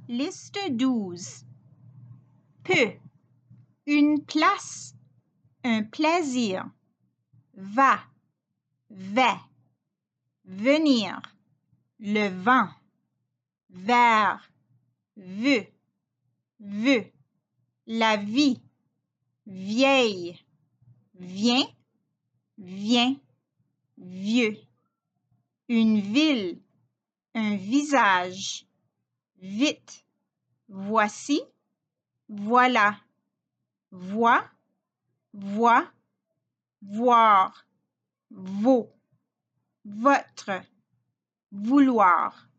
Liste 12. Peut. Une place. Un plaisir. Va. Vais. Venir. Le vent. Vers. Veut. Veut. La vie. Vieille. Vient. Vient. Vieux. Une ville. Un visage. Vite. Voici. Voilà. Voix. Voix. Voir. Vaut. Votre. Vouloir.